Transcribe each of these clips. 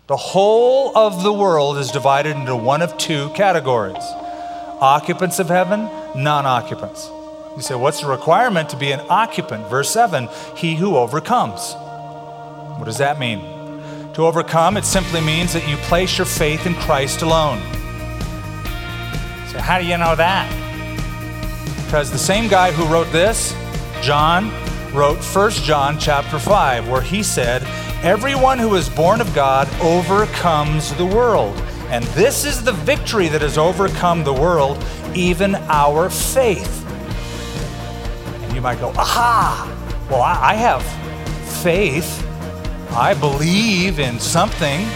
The whole of the world is divided into one of two categories: occupants of heaven, non-occupants. You say, what's the requirement to be an occupant? Verse 7, he who overcomes. What does that mean? To overcome, it simply means that you place your faith in Christ alone. So how do you know that? Because the same guy who wrote this, John, wrote 1 John chapter 5, where he said, everyone who is born of God overcomes the world. And this is the victory that has overcome the world, even our faith. And you might go, aha! Well, I have faith. I believe in something.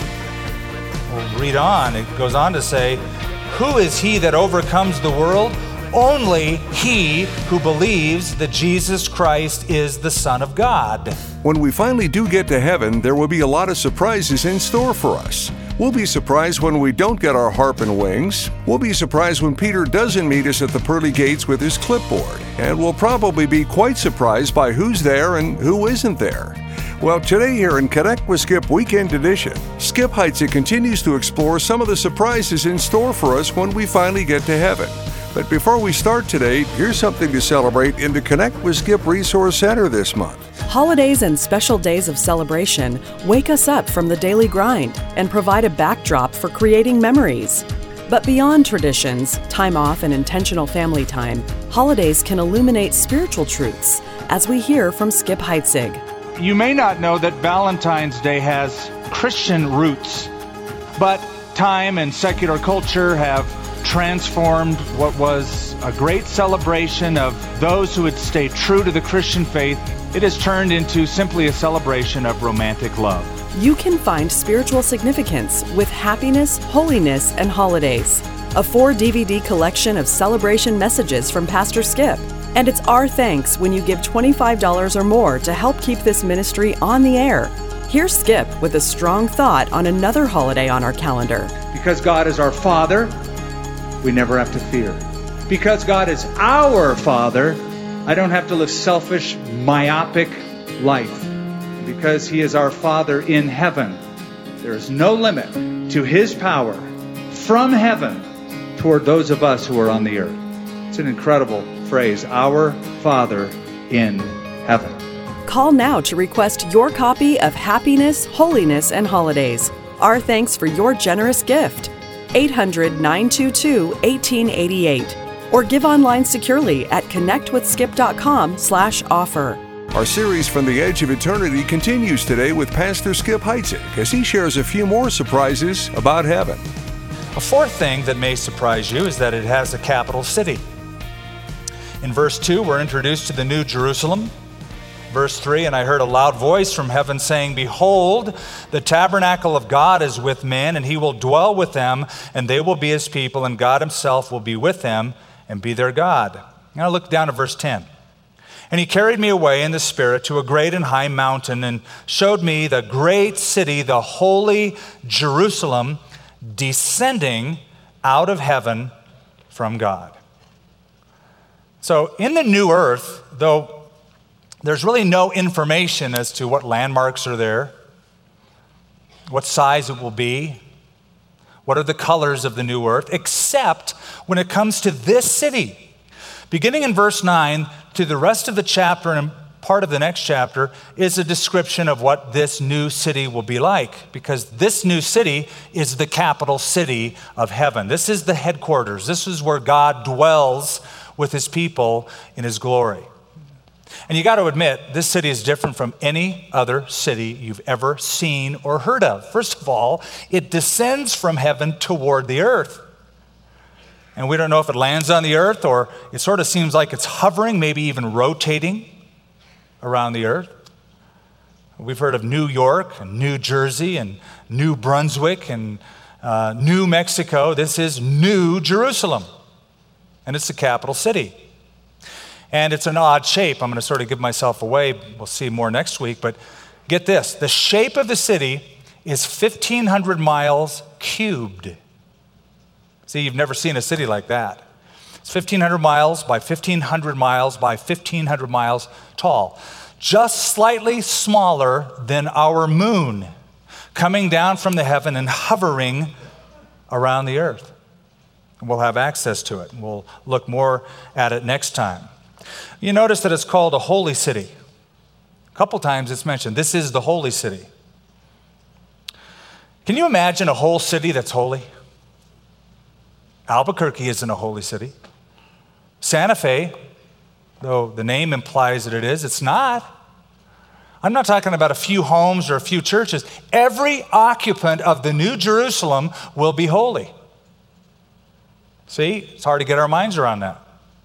We'll read on. It goes on to say, who is he that overcomes the world? Only he who believes that Jesus Christ is the Son of God. When we finally do get to heaven, there will be a lot of surprises in store for us. We'll be surprised when we don't get our harp and wings. We'll be surprised when Peter doesn't meet us at the pearly gates with his clipboard. And we'll probably be quite surprised by who's there and who isn't there. Well, today here in Connect with Skip Weekend Edition, Skip Heitzig continues to explore some of the surprises in store for us when we finally get to heaven. But before we start today, here's something to celebrate in the Connect with Skip Resource Center this month. Holidays and special days of celebration wake us up from the daily grind and provide a backdrop for creating memories. But beyond traditions, time off, and intentional family time, holidays can illuminate spiritual truths, as we hear from Skip Heitzig. You may not know that Valentine's Day has Christian roots, but time and secular culture have transformed what was a great celebration of those who had stayed true to the Christian faith. It has turned into simply a celebration of romantic love. You can find spiritual significance with Happiness, Holiness, and Holidays, a 4-DVD collection of celebration messages from Pastor Skip. And it's our thanks when you give $25 or more to help keep this ministry on the air. Here's Skip with a strong thought on another holiday on our calendar. Because God is our Father, we never have to fear. Because God is our Father, I don't have to live selfish, myopic life. Because He is our Father in heaven, there is no limit to His power from heaven toward those of us who are on the earth. It's an incredible phrase, our Father in heaven. Call now to request your copy of Happiness, Holiness, and Holidays. Our thanks for your generous gift. 800-922-1888. Or give online securely at connectwithskip.com/offer. Our series From the Edge of Eternity continues today with Pastor Skip Heitzig as he shares a few more surprises about heaven. A fourth thing that may surprise you is that it has a capital city. In verse 2, we're introduced to the New Jerusalem. Verse 3, and I heard a loud voice from heaven saying, behold, the tabernacle of God is with men, and He will dwell with them, and they will be His people, and God Himself will be with them and be their God. Now look down at verse 10. And He carried me away in the Spirit to a great and high mountain, and showed me the great city, the holy Jerusalem, descending out of heaven from God. So in the new earth, though there's really no information as to what landmarks are there, what size it will be, what are the colors of the new earth, except when it comes to this city. Beginning in verse 9 to the rest of the chapter and part of the next chapter is a description of what this new city will be like, because this new city is the capital city of heaven. This is the headquarters. This is where God dwells with His people in His glory. And you got to admit, this city is different from any other city you've ever seen or heard of. First of all, it descends from heaven toward the earth. And we don't know if it lands on the earth or it sort of seems like it's hovering, maybe even rotating around the earth. We've heard of New York and New Jersey and New Brunswick and New Mexico. This is New Jerusalem, and it's the capital city. And it's an odd shape. I'm going to sort of give myself away. We'll see more next week. But get this. The shape of the city is 1,500 miles cubed. See, you've never seen a city like that. It's 1,500 miles by 1,500 miles by 1,500 miles tall. Just slightly smaller than our moon. coming down from the heaven and hovering around the earth. And we'll have access to it. We'll look more at it next time. You notice that it's called a holy city. A couple times it's mentioned, this is the holy city. Can you imagine a whole city that's holy? Albuquerque isn't a holy city. Santa Fe, though the name implies that it is, it's not. I'm not talking about a few homes or a few churches. Every occupant of the New Jerusalem will be holy. See, it's hard to get our minds around that.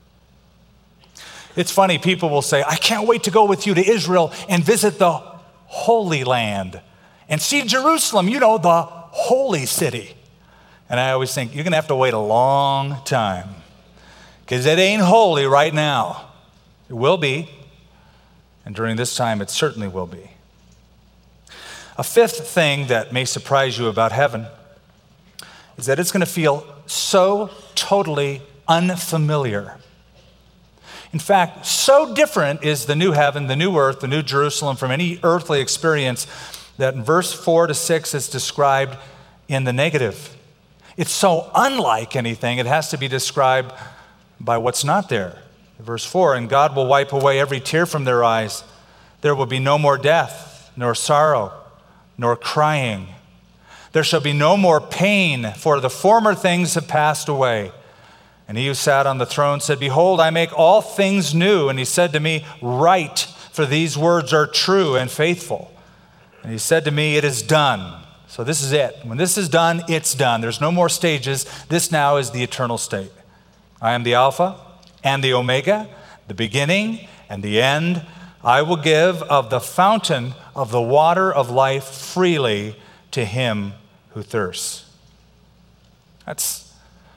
It's funny, people will say, I can't wait to go with you to Israel and visit the Holy Land and see Jerusalem, the holy city. And I always think, you're going to have to wait a long time because it ain't holy right now. It will be. And during this time, it certainly will be. A fifth thing that may surprise you about heaven is that it's going to feel so totally unfamiliar. In fact, so different is the new heaven, the new earth, the new Jerusalem from any earthly experience that in verse 4 to 6 is described in the negative. It's so unlike anything, it has to be described by what's not there. Verse 4, and God will wipe away every tear from their eyes. There will be no more death, nor sorrow, nor crying. There shall be no more pain, for the former things have passed away. And he who sat on the throne said, Behold, I make all things new. And he said to me, Write, for these words are true and faithful. And he said to me, It is done. So this is it. When this is done, it's done. There's no more stages. This now is the eternal state. I am the Alpha and the Omega, the beginning and the end. I will give of the fountain of the water of life freely to him who thirsts. That's,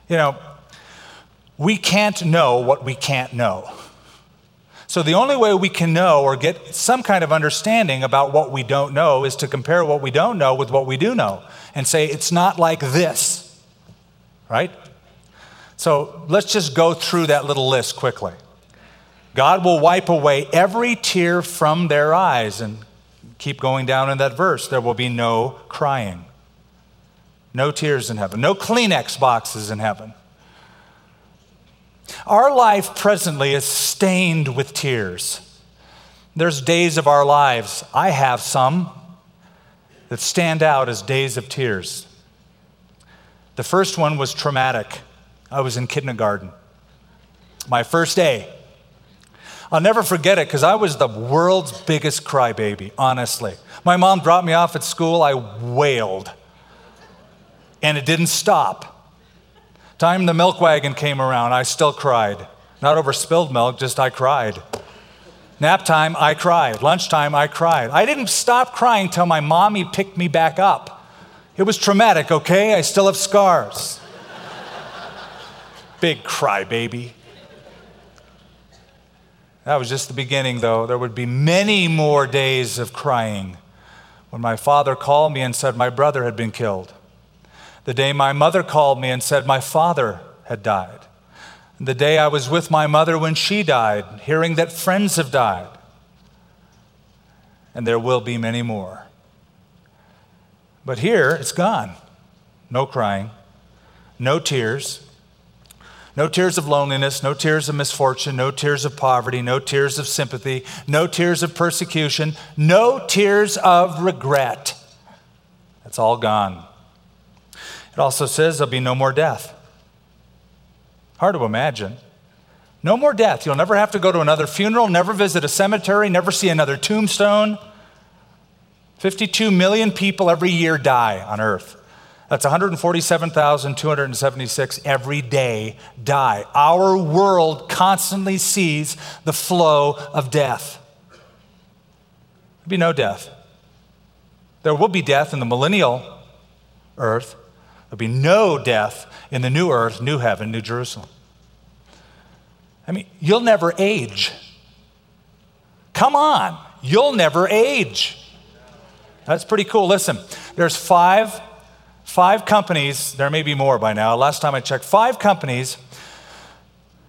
we can't know what we can't know. So the only way we can know or get some kind of understanding about what we don't know is to compare what we don't know with what we do know and say, it's not like this, right? So let's just go through that little list quickly. God will wipe away every tear from their eyes. And keep going down in that verse. There will be no crying. No tears in heaven. No Kleenex boxes in heaven. Our life presently is stained with tears. There's days of our lives, I have some, that stand out as days of tears. The first one was traumatic. I was in kindergarten. My first day. I'll never forget it because I was the world's biggest crybaby, honestly. My mom dropped me off at school. I wailed. And it didn't stop. Time the milk wagon came around, I still cried. Not over spilled milk, just I cried. Nap time, I cried. Lunchtime, I cried. I didn't stop crying till my mommy picked me back up. It was traumatic, okay? I still have scars. Big crybaby. That was just the beginning, though. There would be many more days of crying when my father called me and said my brother had been killed. The day my mother called me and said my father had died. The day I was with my mother when she died, hearing that friends have died. And there will be many more. But here, it's gone. No crying, no tears. No tears of loneliness, no tears of misfortune, no tears of poverty, no tears of sympathy, no tears of persecution, no tears of regret. That's all gone. It also says there'll be no more death. Hard to imagine. No more death. You'll never have to go to another funeral, never visit a cemetery, never see another tombstone. 52 million people every year die on earth. That's 147,276 every day die. Our world constantly sees the flow of death. There'll be no death. There will be death in the millennial earth. There'll be no death in the new earth, new heaven, new Jerusalem. I mean, you'll never age. Come on, you'll never age. That's pretty cool. Listen, there's five companies, there may be more by now, last time I checked, 5 companies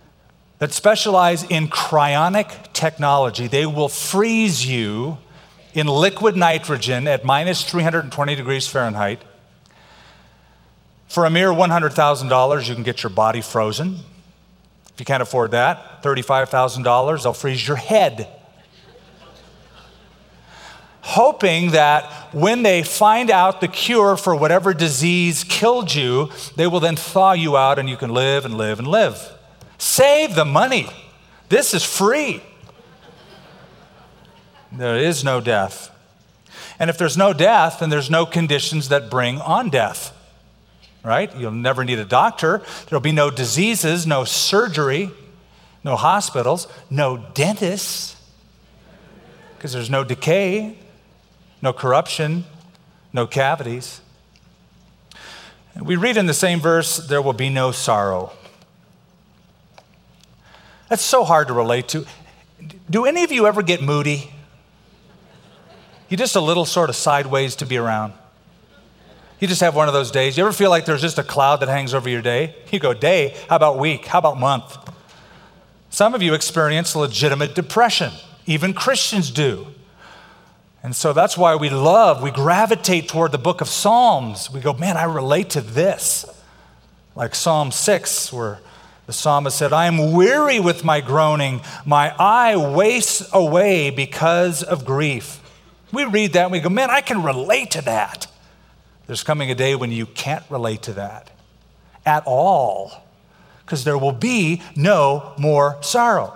that specialize in cryonic technology. They will freeze you in liquid nitrogen at minus 320 degrees Fahrenheit. For a mere $100,000, you can get your body frozen. If you can't afford that, $35,000, they'll freeze your head. Hoping that when they find out the cure for whatever disease killed you, they will then thaw you out and you can live and live and live. Save the money. This is free. There is no death. And if there's no death, then there's no conditions that bring on death. Right? You'll never need a doctor. There'll be no diseases, no surgery, no hospitals, no dentists, because there's no decay, no corruption, no cavities. And we read in the same verse, there will be no sorrow. That's so hard to relate to. Do any of you ever get moody? You're just a little sort of sideways to be around. You just have one of those days. You ever feel like there's just a cloud that hangs over your day? You go, day, how about week, how about month? Some of you experience legitimate depression. Even Christians do. And so that's why we gravitate toward the book of Psalms. We go, man, I relate to this. Like Psalm 6, where the psalmist said, I am weary with my groaning. My eye wastes away because of grief. We read that and we go, man, I can relate to that. There's coming a day when you can't relate to that at all, because there will be no more sorrow.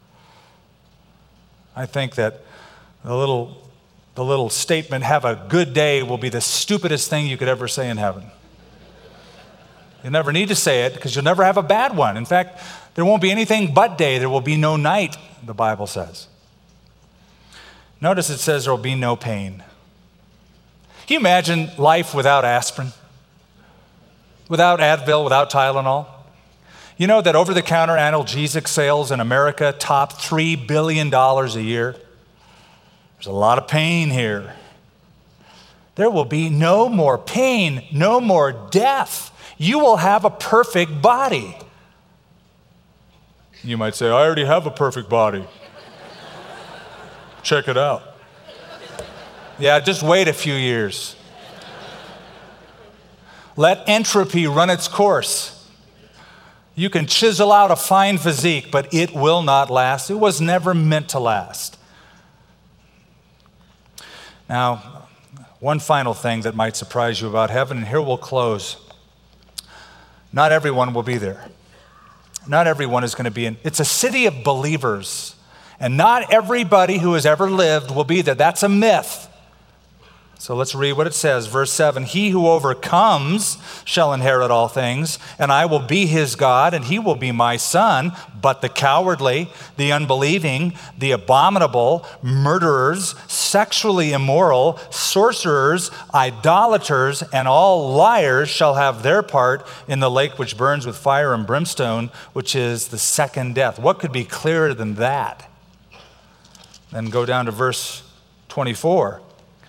I think that the little statement, have a good day, will be the stupidest thing you could ever say in heaven. You never need to say it because you'll never have a bad one. In fact, there won't be anything but day. There will be no night, the Bible says. Notice it says there will be no pain. Can you imagine life without aspirin? Without Advil, without Tylenol? You know that over-the-counter analgesic sales in America top $3 billion a year? There's a lot of pain here. There will be no more pain, no more death. You will have a perfect body. You might say, I already have a perfect body. Check it out. Yeah, just wait a few years. Let entropy run its course. You can chisel out a fine physique, but it will not last. It was never meant to last. Now, one final thing that might surprise you about heaven, and here we'll close. Not everyone will be there. Not everyone is going to be in. It's a city of believers, and not everybody who has ever lived will be there. That's a myth. So let's read what it says. Verse 7, he who overcomes shall inherit all things, and I will be his God, and he will be my son. But the cowardly, the unbelieving, the abominable, murderers, sexually immoral, sorcerers, idolaters, and all liars shall have their part in the lake which burns with fire and brimstone, which is the second death. What could be clearer than that? Then go down to verse 24.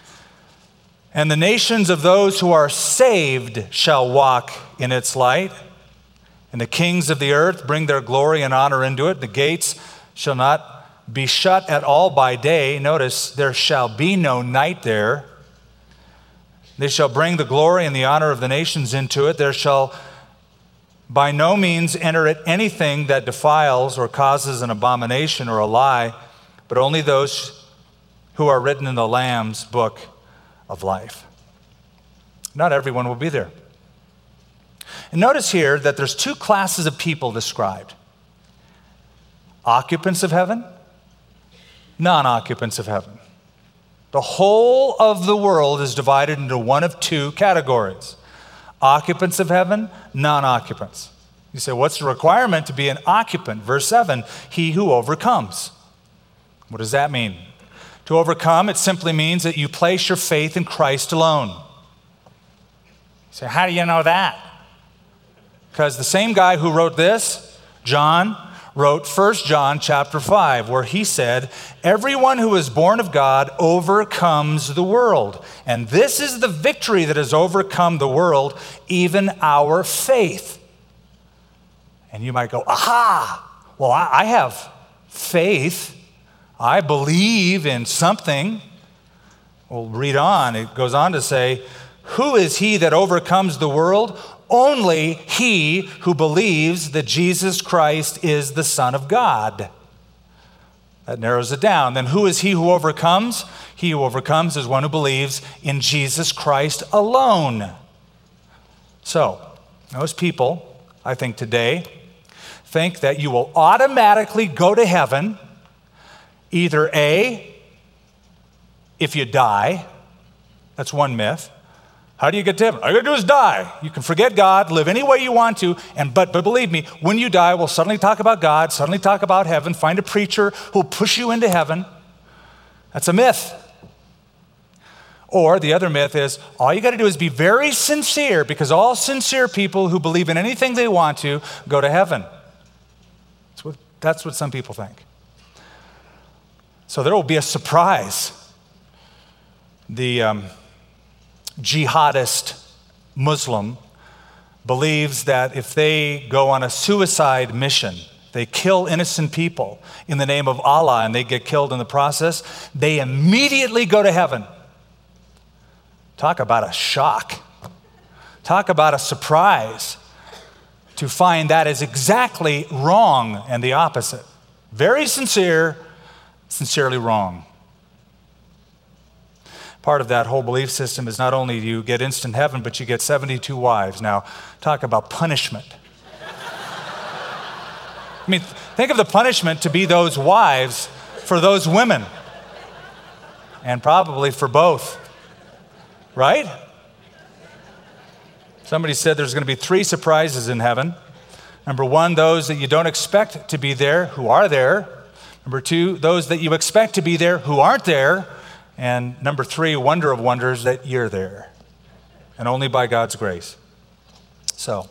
And the nations of those who are saved shall walk in its light. And the kings of the earth bring their glory and honor into it. The gates shall not be shut at all by day. Notice, there shall be no night there. They shall bring the glory and the honor of the nations into it. There shall by no means enter it anything that defiles or causes an abomination or a lie, but only those who are written in the Lamb's book of life. Not everyone will be there. And notice here that there's two classes of people described. Occupants of heaven, non-occupants of heaven. The whole of the world is divided into one of two categories. Occupants of heaven, non-occupants. You say, what's the requirement to be an occupant? Verse 7, he who overcomes. What does that mean? To overcome, it simply means that you place your faith in Christ alone. You say, how do you know that? Because the same guy who wrote this, John, wrote 1 John chapter 5, where he said, everyone who is born of God overcomes the world. And this is the victory that has overcome the world, even our faith. And you might go, aha, well, I have faith. I believe in something. We'll read on. It goes on to say, who is he that overcomes the world? Only he who believes that Jesus Christ is the Son of God. That narrows it down. Then who is he who overcomes? He who overcomes is one who believes in Jesus Christ alone. So, most people, I think today, think that you will automatically go to heaven either A, if you die. That's one myth. How do you get to heaven? All you got to do is die. You can forget God, live any way you want to, but believe me, when you die, we'll suddenly talk about God, suddenly talk about heaven, find a preacher who'll push you into heaven. That's a myth. Or the other myth is, all you got to do is be very sincere, because all sincere people who believe in anything they want to go to heaven. That's what some people think. So there will be a surprise. The jihadist Muslim believes that if they go on a suicide mission, they kill innocent people in the name of Allah and they get killed in the process, they immediately go to heaven. Talk about a shock. Talk about a surprise to find that is exactly wrong and the opposite. Very sincere, sincerely wrong. Part of that whole belief system is not only do you get instant heaven, but you get 72 wives. Now, talk about punishment. I mean, think of the punishment to be those wives for those women. And probably for both. Right? Somebody said there's going to be 3 surprises in heaven. Number 1, those that you don't expect to be there who are there. Number 2, those that you expect to be there who aren't there. And number 3, wonder of wonders, that you're there. And only by God's grace. So,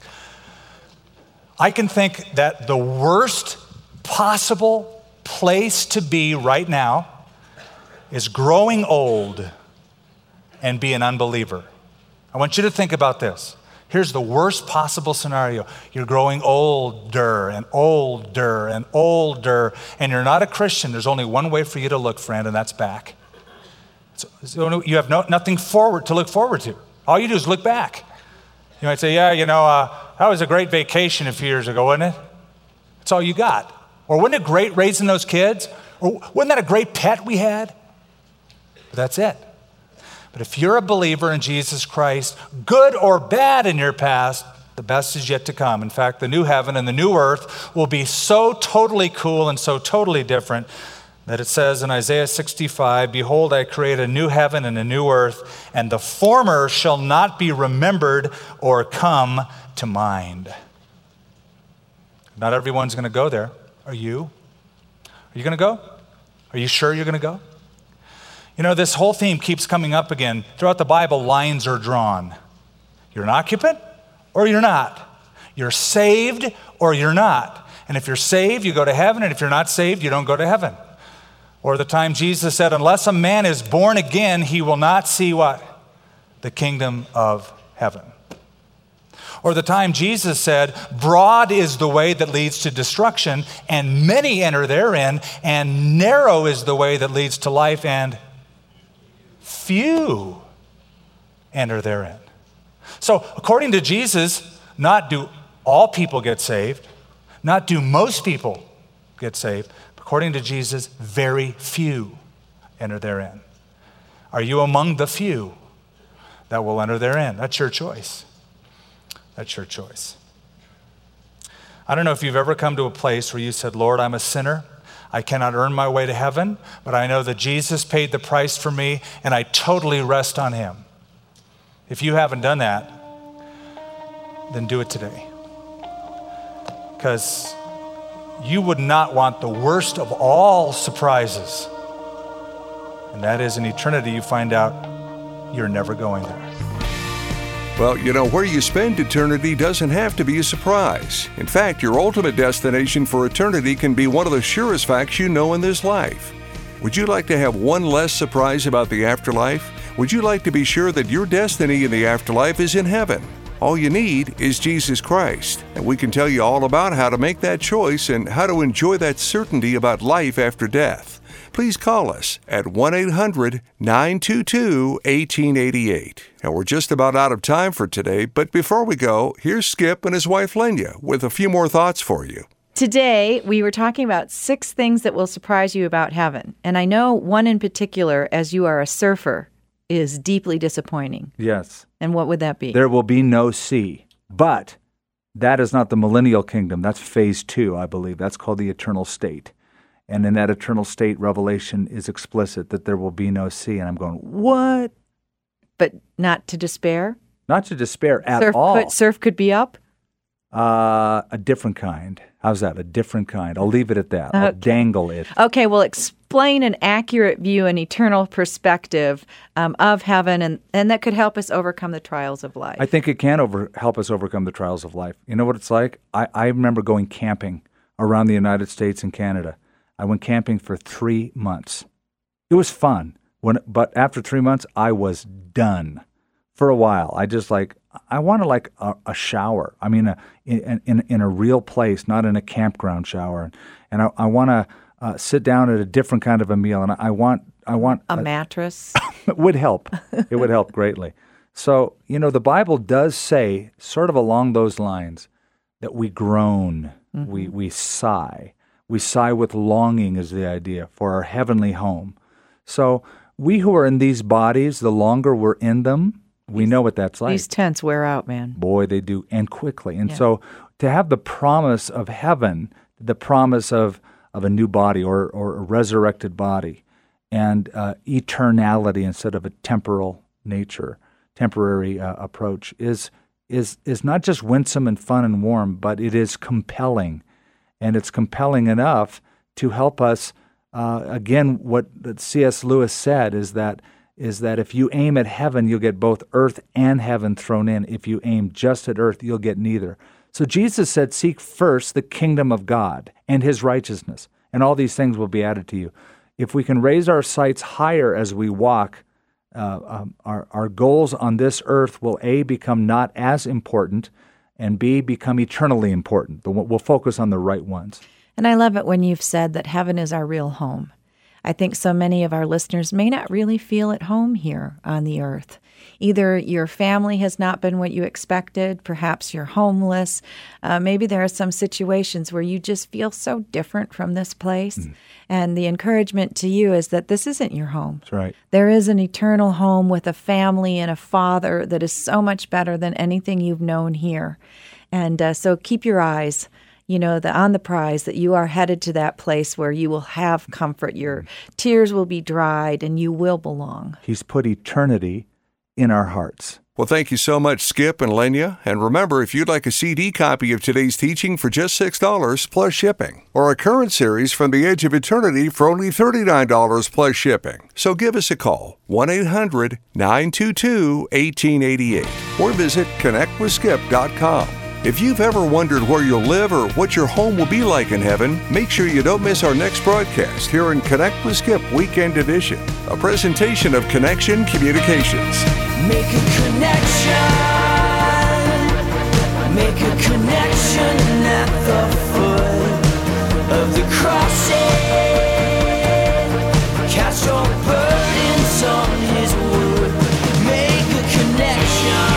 I can think that the worst possible place to be right now is growing old and be an unbeliever. I want you to think about this. Here's the worst possible scenario. You're growing older and older and older, and you're not a Christian. There's only one way for you to look, friend, and that's back. So you have nothing forward to look forward to. All you do is look back. You might say, yeah, that was a great vacation a few years ago, wasn't it? That's all you got. Or wasn't it great raising those kids? Or wasn't that a great pet we had? But that's it. But if you're a believer in Jesus Christ, good or bad in your past, the best is yet to come. In fact, the new heaven and the new earth will be so totally cool and so totally different that it says in Isaiah 65, behold, I create a new heaven and a new earth, and the former shall not be remembered or come to mind. Not everyone's going to go there. Are you? Are you going to go? Are you sure you're going to go? This whole theme keeps coming up again. Throughout the Bible, lines are drawn. You're an occupant or you're not. You're saved or you're not. And if you're saved, you go to heaven, and if you're not saved, you don't go to heaven. Or the time Jesus said, unless a man is born again, he will not see what? The kingdom of heaven. Or the time Jesus said, broad is the way that leads to destruction, and many enter therein, and narrow is the way that leads to life, and few enter therein. So according to Jesus, not do all people get saved, not do most people get saved. According to Jesus, very few enter therein. Are you among the few that will enter therein? That's your choice. That's your choice. I don't know if you've ever come to a place where you said, Lord, I'm a sinner. I cannot earn my way to heaven, but I know that Jesus paid the price for me, and I totally rest on him. If you haven't done that, then do it today. Because you would not want the worst of all surprises. And that is in eternity, you find out you're never going there. Well, where you spend eternity doesn't have to be a surprise. In fact, your ultimate destination for eternity can be one of the surest facts you know in this life. Would you like to have one less surprise about the afterlife? Would you like to be sure that your destiny in the afterlife is in heaven? All you need is Jesus Christ, and we can tell you all about how to make that choice and how to enjoy that certainty about life after death. please call us at 1-800-922-1888. And we're just about out of time for today, but before we go, here's Skip and his wife Lenya with a few more thoughts for you. Today, we were talking about 6 things that will surprise you about heaven. And I know one in particular, as you are a surfer, is deeply disappointing. Yes. And what would that be? There will be no sea. But that is not the millennial kingdom. That's phase 2, I believe. That's called the eternal state. And in that eternal state, Revelation is explicit that there will be no sea. And I'm going, what? But not to despair? Not to despair at all. Surf could be up? A different kind. How's that? A different kind. I'll leave it at that. I'll dangle it. Okay, well, explain an accurate view, an eternal perspective of heaven, and that could help us overcome the trials of life. I think it can help us overcome the trials of life. You know what it's like? I remember going camping around the United States and Canada. I went camping for 3 months. It was fun, but after 3 months, I was done. For a while, I wanted a shower. I mean, in a real place, not in a campground shower. And I want to sit down at a different kind of a meal. And I want a mattress. It would help. It would help greatly. So, the Bible does say, sort of along those lines, that we groan, we sigh. We sigh with longing is the idea for our heavenly home. So we who are in these bodies, the longer we're in them, we know what that's like. These tents wear out, man. Boy, they do, and quickly. And so to have the promise of heaven, the promise of a new body or a resurrected body, and eternality instead of a temporary approach is not just winsome and fun and warm, but it is compelling. And it's compelling enough to help us, again, what C.S. Lewis said is that if you aim at heaven, you'll get both earth and heaven thrown in. If you aim just at earth, you'll get neither. So Jesus said, seek first the kingdom of God and his righteousness, and all these things will be added to you. If we can raise our sights higher as we walk, our goals on this earth will, A, become not as important, and B, become eternally important. We'll focus on the right ones. And I love it when you've said that heaven is our real home. I think so many of our listeners may not really feel at home here on the earth. Either your family has not been what you expected, perhaps you're homeless. Maybe there are some situations where you just feel so different from this place. And the encouragement to you is that this isn't your home. That's right. There is an eternal home with a family and a father that is so much better than anything you've known here. And so keep your eyes on the prize, that you are headed to that place where you will have comfort. Your tears will be dried and you will belong. He's put eternity in our hearts. Well, thank you so much, Skip and Lenya. And remember, if you'd like a CD copy of today's teaching for just $6 plus shipping, or a current series from the Edge of Eternity for only $39 plus shipping. So give us a call, 1-800-922-1888, or visit connectwithskip.com. If you've ever wondered where you'll live or what your home will be like in heaven, make sure you don't miss our next broadcast here in Connect with Skip Weekend Edition, a presentation of Connection Communications. Make a connection. Make a connection at the foot of the crossing. Cast your burdens on his wood. Make a connection.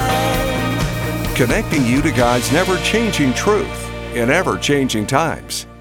Connecting you to God's never-changing truth in ever-changing times.